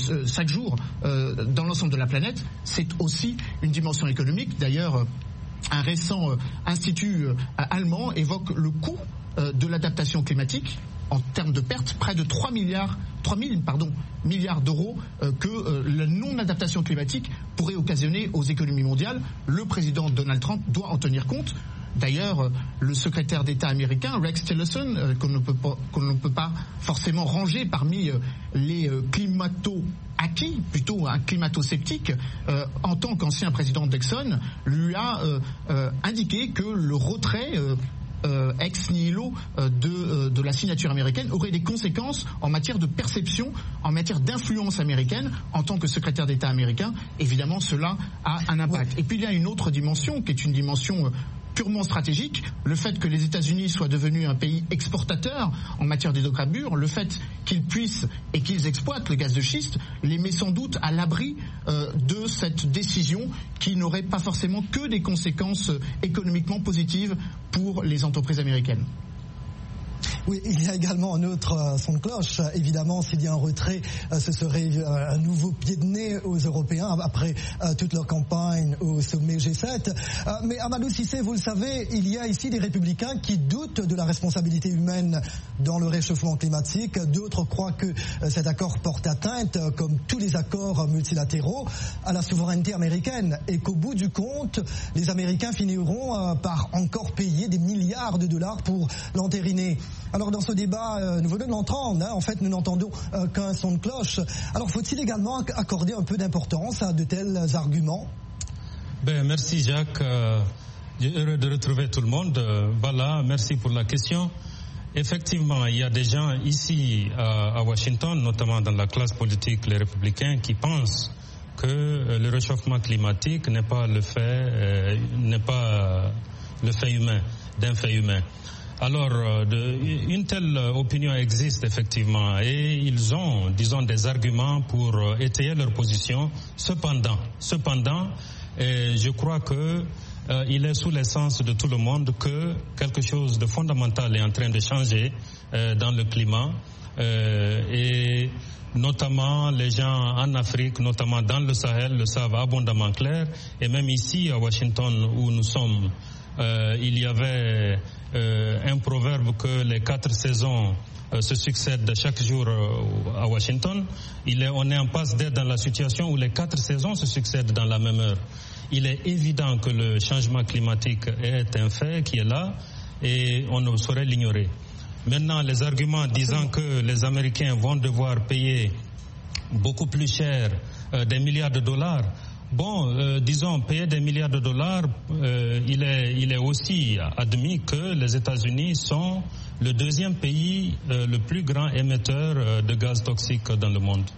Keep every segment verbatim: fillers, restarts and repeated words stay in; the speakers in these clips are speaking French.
euh, chaque jour euh, dans l'ensemble de la planète, c'est aussi une dimension économique. D'ailleurs, un récent euh, institut euh, allemand évoque le coût euh, de l'adaptation climatique en termes de pertes, près de trois milliards, trois mille pardon, milliards d'euros euh, que euh, la non-adaptation climatique pourrait occasionner aux économies mondiales. Le président Donald Trump doit en tenir compte. D'ailleurs, euh, le secrétaire d'État américain, Rex Tillerson, euh, qu'on ne peut pas, qu'on ne peut pas forcément ranger parmi euh, les euh, climato-acquis, plutôt un climato-sceptique, euh, en tant qu'ancien président d'Exxon, lui a euh, euh, indiqué que le retrait euh, Euh, ex nihilo euh, de, euh, de la signature américaine aurait des conséquences en matière de perception, en matière d'influence américaine. En tant que secrétaire d'État américain, évidemment, cela a un impact. Ouais. Et puis il y a une autre dimension qui est une dimension euh, purement stratégique, le fait que les États-Unis soient devenus un pays exportateur en matière d'hydrocarbures, le fait qu'ils puissent et qu'ils exploitent le gaz de schiste, les met sans doute à l'abri euh, de cette décision qui n'aurait pas forcément que des conséquences euh, économiquement positives pour les entreprises américaines. Oui, il y a également un autre euh, son de cloche. Évidemment, s'il y a un retrait, euh, ce serait euh, un nouveau pied de nez aux Européens après euh, toute leur campagne au sommet G sept. Euh, mais Amadou Cissé, vous le savez, il y a ici des républicains qui doutent de la responsabilité humaine dans le réchauffement climatique. D'autres croient que euh, cet accord porte atteinte, euh, comme tous les accords multilatéraux, à la souveraineté américaine et qu'au bout du compte, les Américains finiront euh, par encore payer des milliards de dollars pour l'entériner. Alors dans ce débat, euh, nous venons de l'entendre, hein, en fait nous n'entendons euh, qu'un son de cloche. Alors faut-il également accorder un peu d'importance à de tels arguments ? Ben, merci Jacques, euh, heureux de retrouver tout le monde. Euh, voilà, merci pour la question. Effectivement, il y a des gens ici à, à Washington, notamment dans la classe politique, les républicains, qui pensent que euh, le réchauffement climatique n'est pas le fait, euh, n'est pas le fait humain, d'un fait humain. Alors, de, une telle opinion existe effectivement et ils ont, disons, des arguments pour étayer leur position. Cependant, cependant, eh, je crois que euh, il est sous l'essence de tout le monde que quelque chose de fondamental est en train de changer euh, dans le climat euh, et notamment les gens en Afrique, notamment dans le Sahel, le savent abondamment clair. Et même ici à Washington où nous sommes, euh, il y avait Euh, un proverbe que les quatre saisons euh, se succèdent chaque jour euh, à Washington. Il est, on est en passe d'être dans la situation où les quatre saisons se succèdent dans la même heure. Il est évident que le changement climatique est un fait qui est là et on ne saurait l'ignorer. Maintenant, les arguments disant que les Américains vont devoir payer beaucoup plus cher euh, des milliards de dollars. Bon, euh, disons, payer des milliards de dollars, euh, il est, il est aussi admis que les États-Unis sont le deuxième pays euh, le plus grand émetteur euh, de gaz toxique dans le monde.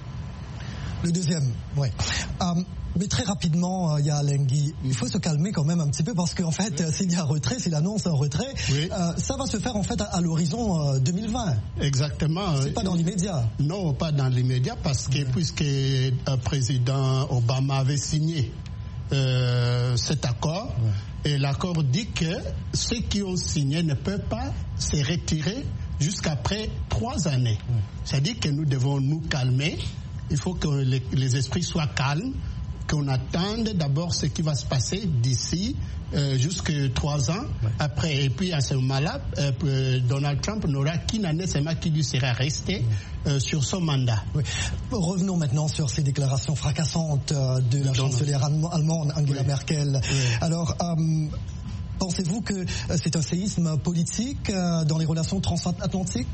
Le deuxième, oui. Um... Mais très rapidement, il y a Alain Guy, il faut se calmer quand même un petit peu parce qu'en fait, oui. s'il y a un retrait, s'il annonce un retrait, oui. euh, ça va se faire en fait à, à l'horizon euh, deux mille vingt. Exactement. C'est pas dans l'immédiat. Non, pas dans l'immédiat parce que oui. puisque le euh, président Obama avait signé euh, cet accord, oui. et l'accord dit que ceux qui ont signé ne peuvent pas se retirer jusqu'après trois années. Oui. C'est-à-dire que nous devons nous calmer. Il faut que les, les esprits soient calmes, qu'on attende d'abord ce qui va se passer d'ici euh, jusqu'à trois ans. Ouais. Après, et puis à ce moment-là, euh, Donald Trump n'aura qu'une année seulement qui lui sera restée euh, sur son mandat. Oui. Revenons maintenant sur ces déclarations fracassantes euh, de la chancelière allemande Angela oui. Merkel. Oui. Alors, euh, pensez-vous que c'est un séisme politique euh, dans les relations transatlantiques ?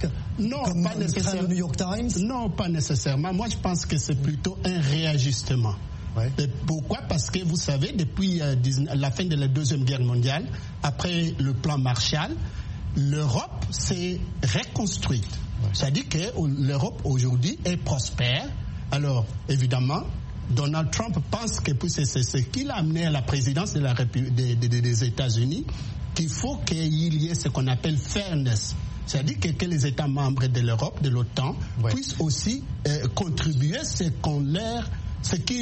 Non, comme pas nécessairement. Le New York Times ? Non, pas nécessairement. Moi, je pense que c'est plutôt un réajustement. Ouais. Pourquoi ? Parce que vous savez, depuis euh, la fin de la Deuxième Guerre mondiale, après le plan Marshall, l'Europe s'est reconstruite. Ouais. C'est-à-dire que l'Europe aujourd'hui est prospère. Alors, évidemment, Donald Trump pense que c'est ce qu'il a amené à la présidence de la République, des, des, des États-Unis, qu'il faut qu'il y ait ce qu'on appelle fairness. C'est-à-dire que, que les États membres de l'Europe, de l'OTAN, ouais. puissent aussi euh, contribuer ce qu'on leur, ce qui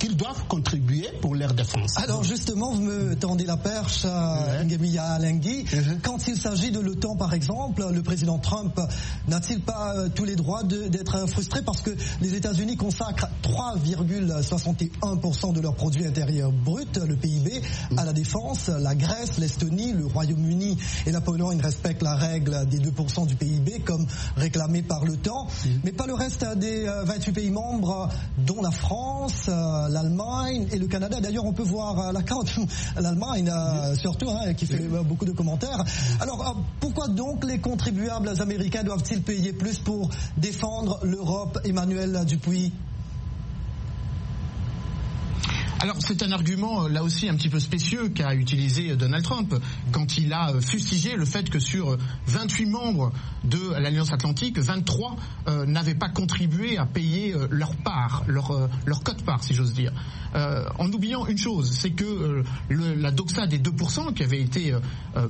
qu'ils doivent contribuer pour leur défense. Alors justement, vous me tendez la perche, euh, Ngemi Alenghi. Uh-huh. Quand il s'agit de l'OTAN, par exemple, le président Trump n'a-t-il pas euh, tous les droits de, d'être frustré parce que les États-Unis consacrent trois virgule soixante et un pour cent de leur produit intérieur brut, le P I B, uh-huh. à la défense. La Grèce, l'Estonie, le Royaume-Uni et la Pologne respectent la règle des deux pour cent du P I B comme réclamé par l'OTAN, uh-huh. mais pas le reste des euh, vingt-huit pays membres, dont la France, euh, l'Allemagne et le Canada. D'ailleurs, on peut voir euh, la carte, l'Allemagne euh, surtout, hein, qui fait euh, beaucoup de commentaires. Alors, euh, pourquoi donc les contribuables américains doivent-ils payer plus pour défendre l'Europe, Emmanuel Dupuis ? Alors c'est un argument là aussi un petit peu spécieux qu'a utilisé Donald Trump quand il a fustigé le fait que sur vingt-huit membres de l'Alliance Atlantique, vingt-trois euh, n'avaient pas contribué à payer euh, leur part, leur, euh, leur quote-part si j'ose dire. Euh, en oubliant une chose, c'est que euh, le, la doxa des deux pour cent qui avait été... Euh,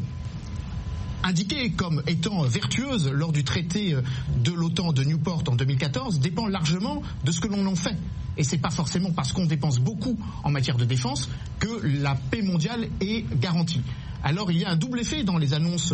indiquée comme étant vertueuse lors du traité de l'OTAN de Newport en deux mille quatorze dépend largement de ce que l'on en fait. Et c'est pas forcément parce qu'on dépense beaucoup en matière de défense que la paix mondiale est garantie. Alors il y a un double effet dans les annonces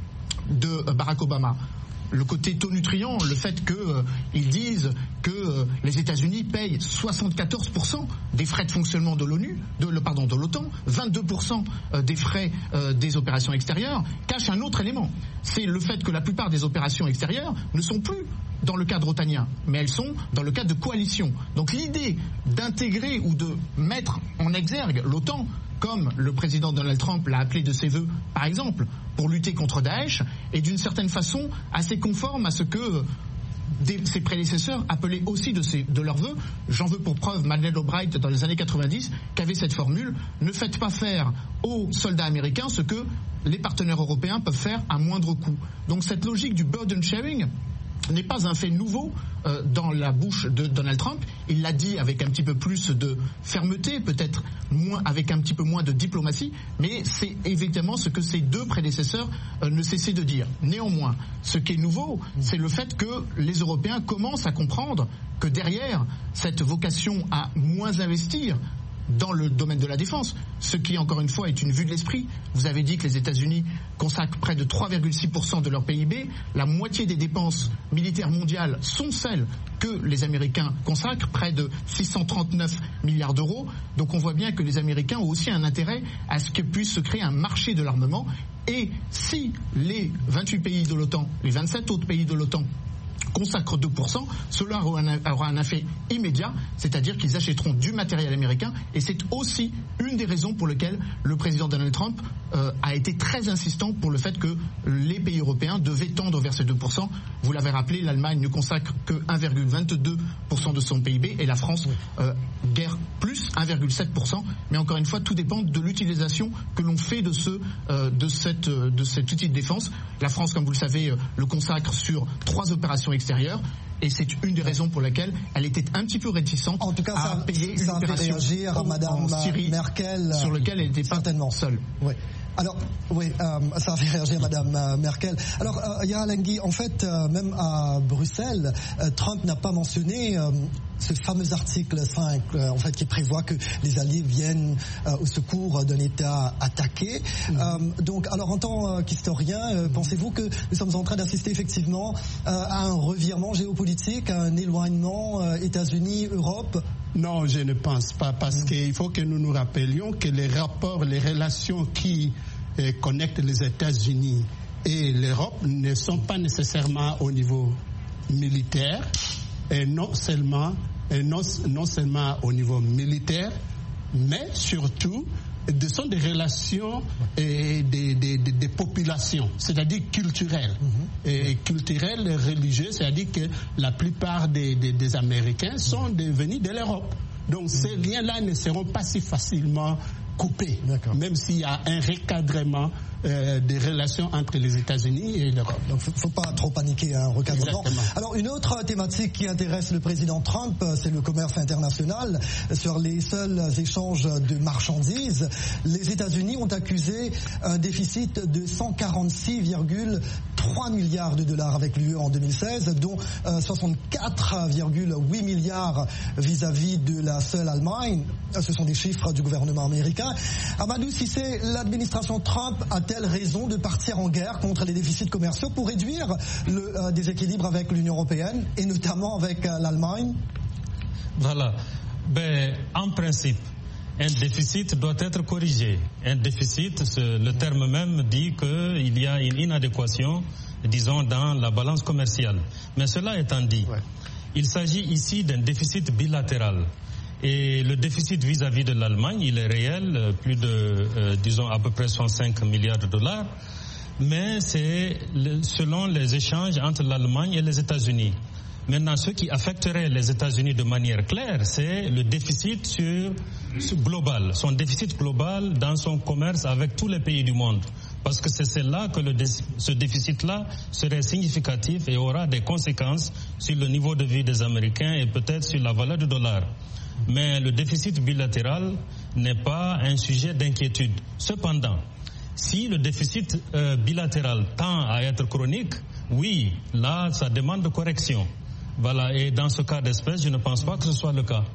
de Barack Obama. Le côté tonitruant, le fait qu'ils euh, disent que euh, les États-Unis payent soixante-quatorze pour cent des frais de fonctionnement de l'ONU, de, le, pardon, de l'OTAN, vingt-deux pour cent des frais euh, des opérations extérieures, cache un autre élément. C'est le fait que la plupart des opérations extérieures ne sont plus dans le cadre otanien, mais elles sont dans le cadre de coalition. Donc l'idée d'intégrer ou de mettre en exergue l'OTAN, comme le président Donald Trump l'a appelé de ses voeux, par exemple, pour lutter contre Daesh, est d'une certaine façon assez conforme à ce que des, ses prédécesseurs appelaient aussi de, ses, de leurs voeux. J'en veux pour preuve Madeleine Albright dans les années quatre-vingt-dix, qu'avait cette formule: ne faites pas faire aux soldats américains ce que les partenaires européens peuvent faire à moindre coût. Donc cette logique du burden sharing n'est pas un fait nouveau euh, dans la bouche de Donald Trump. Il l'a dit avec un petit peu plus de fermeté, peut-être moins, avec un petit peu moins de diplomatie, mais c'est évidemment ce que ses deux prédécesseurs euh, ne cessaient de dire. Néanmoins, ce qui est nouveau, c'est le fait que les Européens commencent à comprendre que derrière cette vocation à moins investir dans le domaine de la défense, ce qui encore une fois est une vue de l'esprit. Vous avez dit que les États-Unis consacrent près de trois virgule six pour cent de leur P I B. La moitié des dépenses militaires mondiales sont celles que les Américains consacrent, près de six cent trente-neuf milliards d'euros. Donc on voit bien que les Américains ont aussi un intérêt à ce que puisse se créer un marché de l'armement. Et si les vingt-huit pays de l'OTAN, les vingt-sept autres pays de l'OTAN consacrent deux pour cent, cela aura un, aura un effet immédiat, c'est-à-dire qu'ils achèteront du matériel américain, et c'est aussi une des raisons pour lesquelles le président Donald Trump euh, a été très insistant pour le fait que les pays européens devaient tendre vers ces deux pour cent. Vous l'avez rappelé, l'Allemagne ne consacre que un virgule vingt-deux pour cent de son P I B et la France euh, guère plus, un virgule sept pour cent, mais encore une fois, tout dépend de l'utilisation que l'on fait de, ce, euh, de, cette, euh, de cet outil de défense. La France, comme vous le savez, euh, le consacre sur trois opérations extérieure, et c'est une des raisons pour lesquelles elle était un petit peu réticente en tout cas, à ça, payer ça une opération réagir à Madame en Syrie Merkel, sur lequel elle n'était pas certainement seule. Oui. Alors, oui, euh, ça a fait réagir Madame euh, Merkel. Alors, euh, Yael Alenghi, en fait, euh, même à Bruxelles, euh, Trump n'a pas mentionné euh, ce fameux article cinq, euh, en fait, qui prévoit que les alliés viennent euh, au secours d'un État attaqué. Mmh. Euh, donc, alors, en tant qu'historien, euh, pensez-vous que nous sommes en train d'assister effectivement euh, à un revirement géopolitique, à un éloignement euh, États-Unis-Europe ? Non, je ne pense pas, parce mmh. qu'il faut que nous nous rappelions que les rapports, les relations qui euh, connectent les États-Unis et l'Europe ne sont pas nécessairement au niveau militaire, et non seulement, et non, non seulement au niveau militaire, mais surtout ce sont des relations et des, des, des, des populations, c'est-à-dire culturelles. Mm-hmm. Et culturelles, religieuses, c'est-à-dire que la plupart des, des, des Américains sont devenus de l'Europe. Donc mm-hmm. ces liens-là ne seront pas si facilement coupés, même s'il y a un recadrement euh, des relations entre les États-Unis et l'Europe. Donc il ne faut pas trop paniquer, un recadrement. Exactement. Alors une autre thématique qui intéresse le président Trump, c'est le commerce international. Sur les seuls échanges de marchandises, les États-Unis ont accusé un déficit de cent quarante-six virgule trois milliards de dollars avec l'U E en deux mille seize, dont euh, soixante-quatre virgule huit milliards vis-à-vis de la seule Allemagne. Ce sont des chiffres du gouvernement américain. Amadou Cissé, l'administration Trump a-t-elle raison de partir en guerre contre les déficits commerciaux pour réduire le euh, déséquilibre avec l'Union européenne et notamment avec euh, l'Allemagne? Voilà. Ben, en principe, un déficit doit être corrigé. Un déficit, le terme même dit qu'il y a une inadéquation, disons, dans la balance commerciale. Mais cela étant dit, ouais. il s'agit ici d'un déficit bilatéral. Et le déficit vis-à-vis de l'Allemagne, il est réel, plus de, euh, disons, à peu près soixante-cinq milliards de dollars. Mais c'est le, selon les échanges entre l'Allemagne et les États-Unis. Maintenant, ce qui affecterait les États-Unis de manière claire, c'est le déficit sur, sur global, son déficit global dans son commerce avec tous les pays du monde. Parce que c'est là que le, ce déficit-là serait significatif et aura des conséquences sur le niveau de vie des Américains et peut-être sur la valeur du dollar. Mais le déficit bilatéral n'est pas un sujet d'inquiétude. Cependant, si le déficit euh, bilatéral tend à être chronique, oui, là, ça demande de correction. Voilà, et dans ce cas d'espèce, je ne pense pas que ce soit le cas.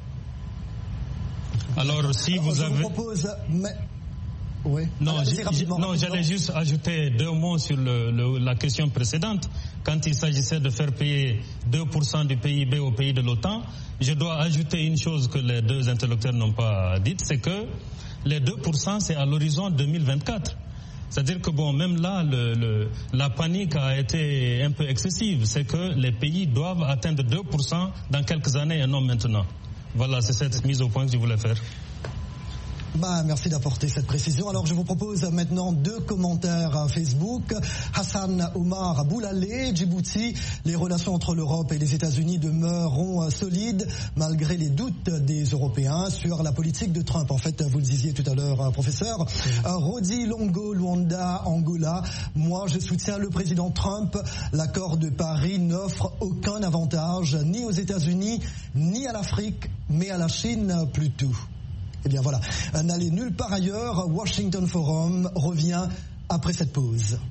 Alors, si Alors, vous je avez... vous propose... Mais... Oui. Non, Alors, non j'allais juste ajouter deux mots sur le, le, la question précédente. Quand il s'agissait de faire payer deux pour cent du P I B au pays de l'OTAN, je dois ajouter une chose que les deux interlocuteurs n'ont pas dite, c'est que les deux pour cent, c'est à l'horizon deux mille vingt-quatre. C'est-à-dire que bon, même là, le, le, la panique a été un peu excessive. C'est que les pays doivent atteindre deux pour cent dans quelques années et non maintenant. Voilà, c'est cette mise au point que je voulais faire. Bah, merci d'apporter cette précision. Alors je vous propose maintenant deux commentaires à Facebook. Hassan Omar Boulalé, Djibouti, les relations entre l'Europe et les États-Unis demeureront solides malgré les doutes des Européens sur la politique de Trump. En fait, vous le disiez tout à l'heure, professeur. Euh, Rodi Longo, Luanda, Angola. Moi, je soutiens le président Trump. L'accord de Paris n'offre aucun avantage ni aux États-Unis, ni à l'Afrique, mais à la Chine plutôt. Eh bien voilà, n'allez nulle part ailleurs, Washington Forum revient après cette pause.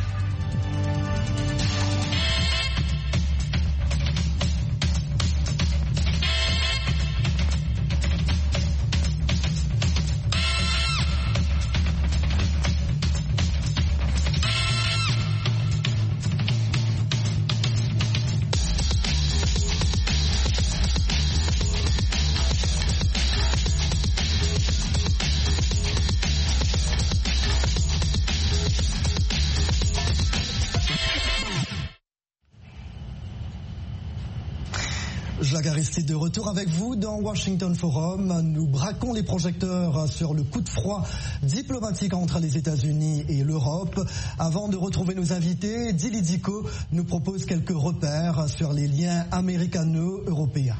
Jacques Aristide de retour avec vous dans Washington Forum. Nous braquons les projecteurs sur le coup de froid diplomatique entre les États-Unis et l'Europe. Avant de retrouver nos invités, Dili Diko nous propose quelques repères sur les liens américano-européens.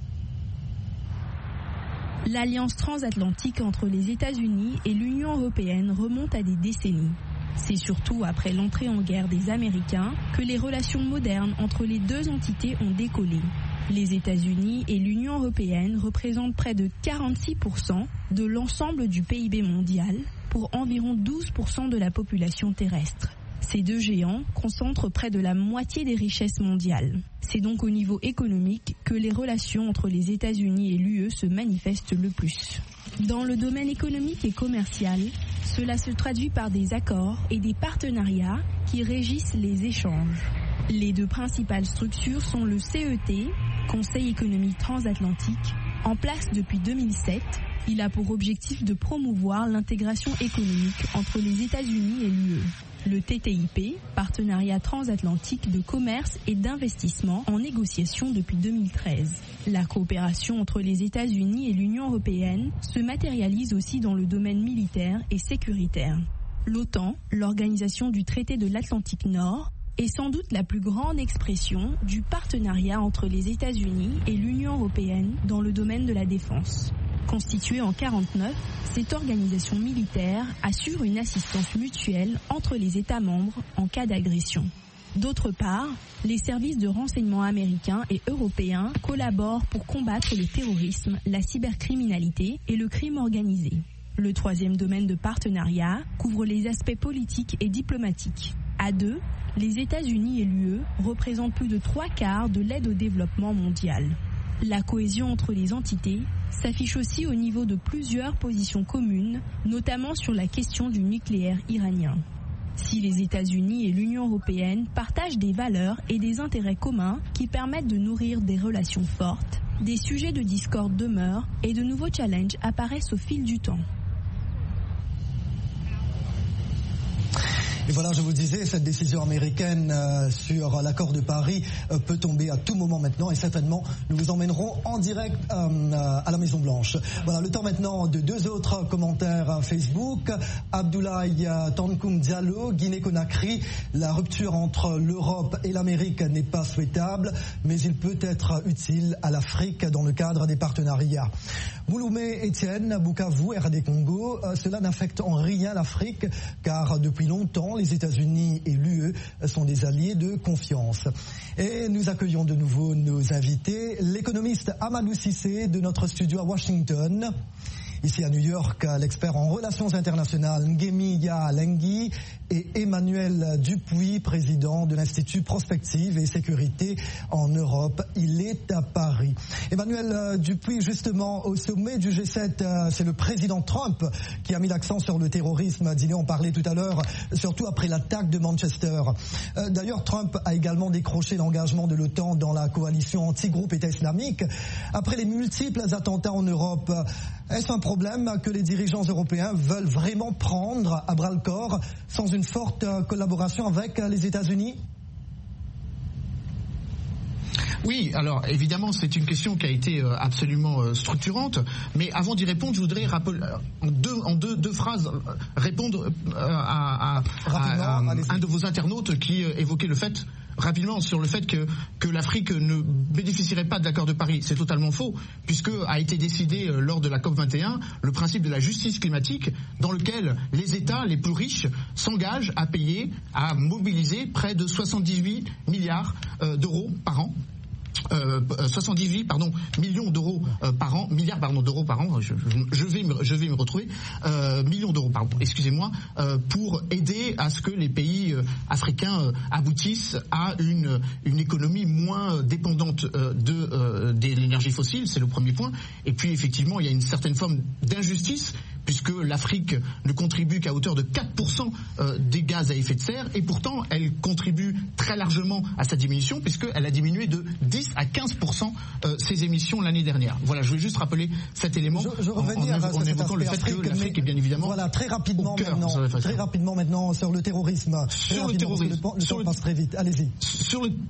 L'alliance transatlantique entre les États-Unis et l'Union européenne remonte à des décennies. C'est surtout après l'entrée en guerre des Américains que les relations modernes entre les deux entités ont décollé. Les États-Unis et l'Union européenne représentent près de quarante-six pour cent de l'ensemble du P I B mondial pour environ douze pour cent de la population terrestre. Ces deux géants concentrent près de la moitié des richesses mondiales. C'est donc au niveau économique que les relations entre les États-Unis et l'U E se manifestent le plus. Dans le domaine économique et commercial, cela se traduit par des accords et des partenariats qui régissent les échanges. Les deux principales structures sont le C E T, Conseil économique transatlantique, en place depuis deux mille sept. Il a pour objectif de promouvoir l'intégration économique entre les États-Unis et l'U E. Le T T I P, Partenariat transatlantique de commerce et d'investissement, en négociation depuis deux mille treize. La coopération entre les États-Unis et l'Union européenne se matérialise aussi dans le domaine militaire et sécuritaire. L'OTAN, l'organisation du traité de l'Atlantique Nord, est sans doute la plus grande expression du partenariat entre les États-Unis et l'Union européenne dans le domaine de la défense. Constituée en mille neuf cent quarante-neuf, cette organisation militaire assure une assistance mutuelle entre les États membres en cas d'agression. D'autre part, les services de renseignement américains et européens collaborent pour combattre le terrorisme, la cybercriminalité et le crime organisé. Le troisième domaine de partenariat couvre les aspects politiques et diplomatiques. À deux, les États-Unis et l'U E représentent plus de trois quarts de l'aide au développement mondial. La cohésion entre les entités s'affiche aussi au niveau de plusieurs positions communes, notamment sur la question du nucléaire iranien. Si les États-Unis et l'Union européenne partagent des valeurs et des intérêts communs qui permettent de nourrir des relations fortes, des sujets de discorde demeurent et de nouveaux challenges apparaissent au fil du temps. Et voilà, je vous disais, cette décision américaine euh, sur l'accord de Paris euh, peut tomber à tout moment maintenant et certainement nous vous emmènerons en direct euh, à la Maison Blanche. Voilà, le temps maintenant de deux autres commentaires Facebook. Abdoulaye Tankoum Diallo, Guinée-Conakry, la rupture entre l'Europe et l'Amérique n'est pas souhaitable, mais il peut être utile à l'Afrique dans le cadre des partenariats. Mouloumé Etienne, Bukavu, R D Congo, euh, cela n'affecte en rien l'Afrique car depuis longtemps les États-Unis et l'U E sont des alliés de confiance. Et nous accueillons de nouveau nos invités, l'économiste Amadou Cissé de notre studio à Washington. Ici à New York, l'expert en relations internationales Ngemi Yalenghi et Emmanuel Dupuis, président de l'Institut Prospective et Sécurité en Europe. Il est à Paris. Emmanuel Dupuis, justement, au sommet du G sept, c'est le président Trump qui a mis l'accent sur le terrorisme. Diné en parlait tout à l'heure, surtout après l'attaque de Manchester. D'ailleurs, Trump a également décroché l'engagement de l'OTAN dans la coalition anti-groupe État islamique. Après les multiples attentats en Europe, est-ce un problème que les dirigeants européens veulent vraiment prendre à bras-le-corps sans une forte collaboration avec les États-Unis ? Oui, alors évidemment c'est une question qui a été absolument structurante, mais avant d'y répondre, je voudrais rappeler, en deux, en deux, deux phrases répondre à, à, à, à un de vos internautes qui évoquait le fait rapidement sur le fait que, que l'Afrique ne bénéficierait pas de l'accord de Paris. C'est totalement faux, puisque a été décidé lors de la COP vingt et un le principe de la justice climatique, dans lequel les États les plus riches s'engagent à payer, à mobiliser près de soixante-dix-huit milliards d'euros par an. Euh, soixante-dix-huit pardon millions d'euros euh, par an, milliards pardon d'euros par an. Je, je vais me, je vais me retrouver euh, millions d'euros pardon. Excusez-moi euh, pour aider à ce que les pays euh, africains euh, aboutissent à une une économie moins dépendante euh, de euh, de l'énergie fossile. C'est le premier point. Et puis effectivement, il y a une certaine forme d'injustice, puisque l'Afrique ne contribue qu'à hauteur de quatre pour cent des gaz à effet de serre, et pourtant elle contribue très largement à sa diminution, puisqu'elle a diminué de dix à quinze pour cent ses émissions l'année dernière. Voilà, je voulais juste rappeler cet élément je, je en, en, en évoquant le fait Afrique, que l'Afrique est bien évidemment voilà, très rapidement, maintenant, très rapidement maintenant sur le terrorisme. Sur le terrorisme. Le, le sur temps le, passe très vite. Allez-y. Sur le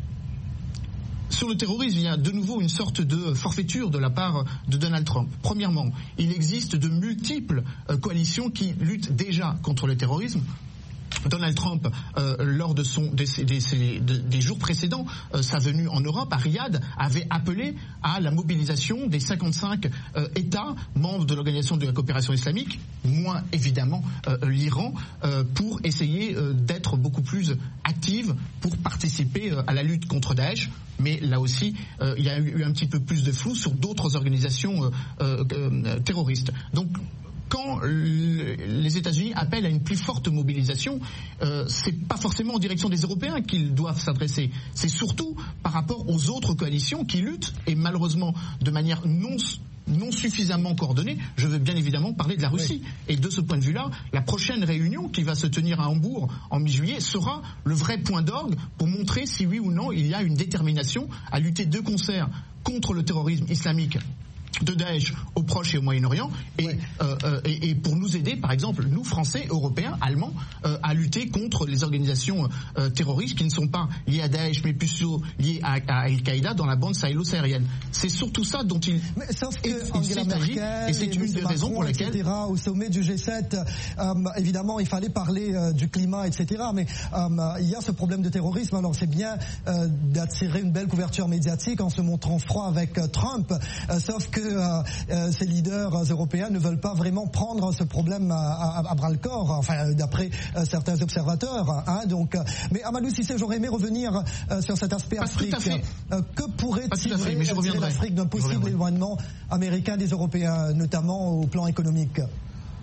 Sur le terrorisme, il y a de nouveau une sorte de forfaiture de la part de Donald Trump. Premièrement, il existe de multiples euh, coalitions qui luttent déjà contre le terrorisme. Donald Trump, euh, lors de son, des, des, des, des jours précédents, euh, sa venue en Europe, à Riyad, avait appelé à la mobilisation des cinquante-cinq euh, États membres de l'Organisation de la coopération islamique, moins évidemment euh, l'Iran, euh, pour essayer euh, d'être beaucoup plus active pour participer euh, à la lutte contre Daesh. Mais là aussi, euh, il y a eu un petit peu plus de flou sur d'autres organisations euh, euh, euh, terroristes. Donc, quand les États-Unis appellent à une plus forte mobilisation, euh, c'est pas forcément en direction des Européens qu'ils doivent s'adresser. C'est surtout par rapport aux autres coalitions qui luttent, et malheureusement de manière non non suffisamment coordonnée. Je veux bien évidemment parler de la Russie. Oui. Et de ce point de vue-là, la prochaine réunion qui va se tenir à Hambourg en mi-juillet sera le vrai point d'orgue pour montrer si oui ou non il y a une détermination à lutter de concert contre le terrorisme islamique de Daesh au Proche et au Moyen-Orient, et, oui. euh, et, et pour nous aider, par exemple, nous, Français, Européens, Allemands, euh, à lutter contre les organisations euh, terroristes qui ne sont pas liées à Daesh, mais plutôt liées à, à Al-Qaïda dans la bande sahélo-saharienne. C'est surtout ça dont il, mais sauf que il, il s'agit, et c'est une des raisons pour lesquelles... et cetera, au sommet du G sept, euh, évidemment, il fallait parler euh, du climat, et cetera, mais euh, il y a ce problème de terrorisme. Alors c'est bien euh, d'attirer une belle couverture médiatique en se montrant froid avec euh, Trump, euh, sauf que Euh, euh, ces leaders euh, européens ne veulent pas vraiment prendre ce problème à, à, à bras le corps, enfin d'après euh, certains observateurs. Hein, donc, euh, mais Amadou Cissé, j'aurais aimé revenir euh, sur cet aspect pas Afrique. Euh, que pourrait tirer l'Afrique d'un possible éloignement américain des Européens, notamment au plan économique?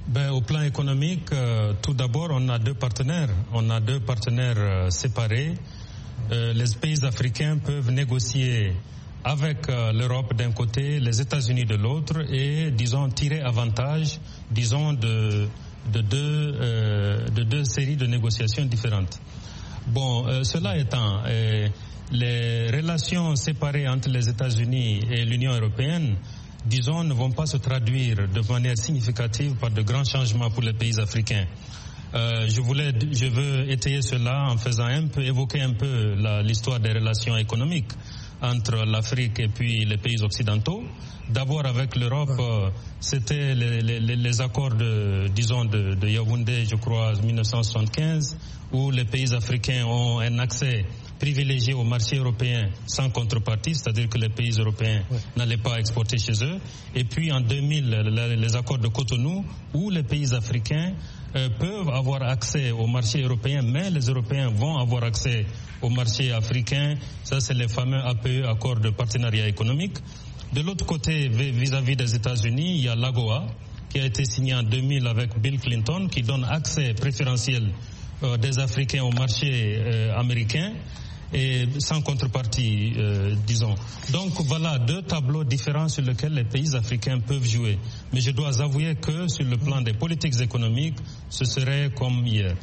Ben, au plan économique, euh, tout d'abord, on a deux partenaires. On a deux partenaires euh, séparés. Euh, les pays africains peuvent négocier avec euh, l'Europe d'un côté, les États-Unis de l'autre, et, disons, tirer avantage, disons, de, de, deux, euh, de deux séries de négociations différentes. Bon, euh, cela étant, euh, les relations séparées entre les États-Unis et l'Union européenne, disons, ne vont pas se traduire de manière significative par de grands changements pour les pays africains. Euh, je voulais, je veux étayer cela en faisant un peu, évoquer un peu la, l'histoire des relations économiques entre l'Afrique et puis les pays occidentaux. D'abord avec l'Europe, euh, c'était les, les, les accords de, disons, de, de Yaoundé, je crois, mille neuf cent soixante-quinze, où les pays africains ont un accès privilégié au marché européen sans contrepartie, c'est-à-dire que les pays européens ouais. n'allaient pas exporter chez eux. Et puis en deux mille, les accords de Cotonou, où les pays africains euh, peuvent avoir accès au marché européen, mais les Européens vont avoir accès au marché africain. Ça, c'est les fameux A P E, accords de partenariat économique. De l'autre côté, vis-à-vis des États-Unis, il y a l'AGOA, qui a été signé en deux mille avec Bill Clinton, qui donne accès préférentiel euh, des Africains au marché euh, américain, et sans contrepartie, euh, disons. Donc voilà deux tableaux différents sur lesquels les pays africains peuvent jouer. Mais je dois avouer que sur le plan des politiques économiques, ce serait comme hier.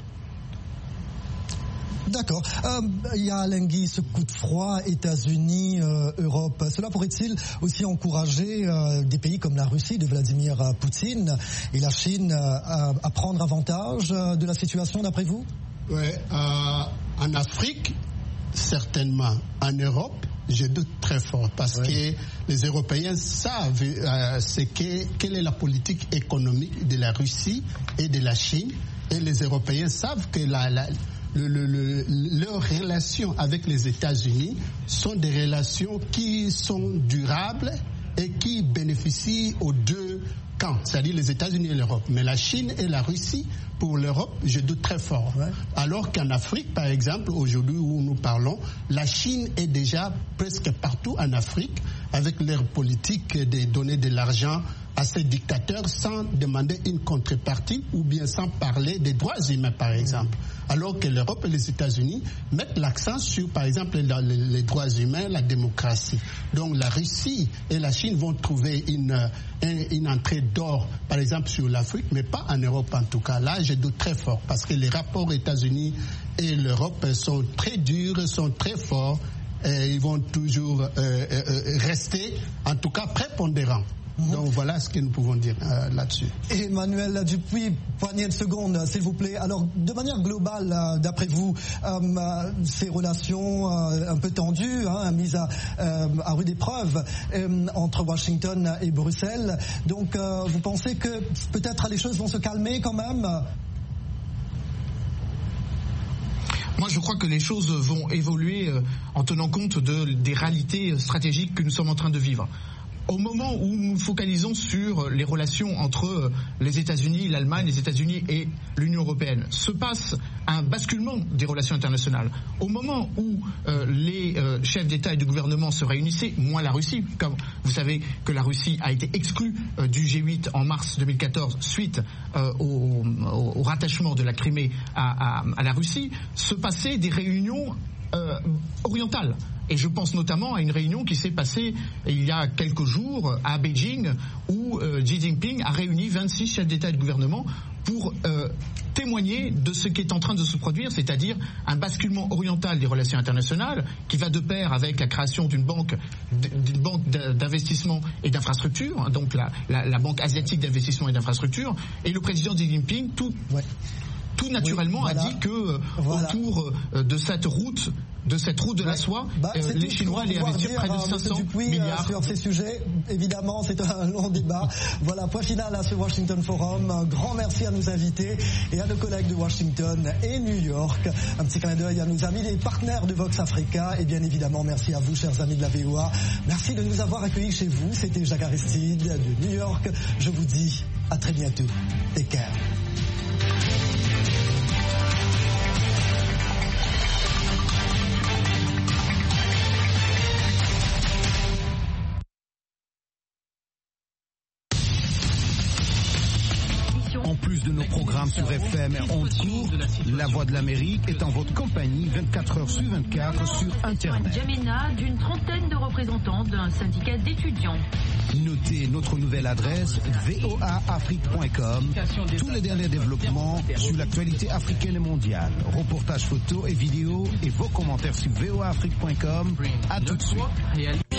D'accord. Euh, il y a Lenghi, ce coup de froid, États-Unis, euh, Europe. Cela pourrait-il aussi encourager euh, des pays comme la Russie de Vladimir Poutine et la Chine euh, à prendre avantage de la situation, d'après vous? Oui, euh, en Afrique, certainement. En Europe, je doute très fort parce oui. que les Européens savent euh, ce que, quelle est la politique économique de la Russie et de la Chine, et les Européens savent que la, la Le, le, le, leurs relations avec les États-Unis sont des relations qui sont durables et qui bénéficient aux deux camps, c'est-à-dire les États-Unis et l'Europe. Mais la Chine et la Russie, pour l'Europe, je doute très fort. Ouais. Alors qu'en Afrique, par exemple, aujourd'hui où nous parlons, la Chine est déjà presque partout en Afrique avec leur politique de donner de l'argent à ces dictateurs sans demander une contrepartie ou bien sans parler des droits humains, par exemple. Alors que l'Europe et les États-Unis mettent l'accent sur, par exemple, les droits humains, la démocratie. Donc la Russie et la Chine vont trouver une, une entrée d'or, par exemple, sur l'Afrique, mais pas en Europe en tout cas. Là, je doute très fort parce que les rapports États-Unis et l'Europe sont très durs, sont très forts et ils vont toujours euh, euh, rester, en tout cas, prépondérants. Donc voilà ce que nous pouvons dire euh, là-dessus. Emmanuel Dupuis, poignée de secondes, s'il vous plaît. Alors, de manière globale, euh, d'après vous, euh, ces relations euh, un peu tendues, hein, mises à, euh, à rude épreuve euh, entre Washington et Bruxelles. Donc, euh, vous pensez que peut-être les choses vont se calmer quand même ? Moi, je crois que les choses vont évoluer euh, en tenant compte de, des réalités stratégiques que nous sommes en train de vivre. Au moment où nous focalisons sur les relations entre les États-Unis, l'Allemagne, les États-Unis et l'Union européenne, se passe un basculement des relations internationales. Au moment où euh, les euh, chefs d'État et de gouvernement se réunissaient, moins la Russie, comme vous savez que la Russie a été exclue euh, du G huit en mars deux mille quatorze suite euh, au, au, au rattachement de la Crimée à, à, à la Russie, se passaient des réunions euh, orientales. Et je pense notamment à une réunion qui s'est passée il y a quelques jours à Beijing où euh, Xi Jinping a réuni vingt-six chefs d'État et de gouvernement pour euh, témoigner de ce qui est en train de se produire, c'est-à-dire un basculement oriental des relations internationales qui va de pair avec la création d'une banque, d'une banque d'investissement et d'infrastructure, donc la, la, la Banque asiatique d'investissement et d'infrastructure. Et le président Xi Jinping, tout... Ouais. tout naturellement oui, voilà. a dit que euh, voilà. autour euh, de cette route de cette route de ouais. la soie, bah, euh, les Chinois allaient investir dire, près de cinq cents Dupuis, milliards. Euh, sur ces sujets, évidemment, c'est un long débat. Voilà, point final à ce Washington Forum. Un grand merci à nos invités et à nos collègues de Washington et New York. Un petit clin d'œil à nos amis, les partenaires de Vox Africa. Et bien évidemment, merci à vous, chers amis de la V O A. Merci de nous avoir accueillis chez vous. C'était Jacques Aristide de New York. Je vous dis à très bientôt. Take care. plus de nos programmes sur F M et ondes courtes, La Voix de l'Amérique est en votre compagnie vingt-quatre heures sur vingt-quatre sur Internet. Djamena, d'une trentaine de représentants d'un syndicat d'étudiants. Notez notre nouvelle adresse v o a afrique point com. Tous les derniers développements sur l'actualité africaine et mondiale. Reportages photos et vidéos et vos commentaires sur v o a afrique point com. À tout de suite.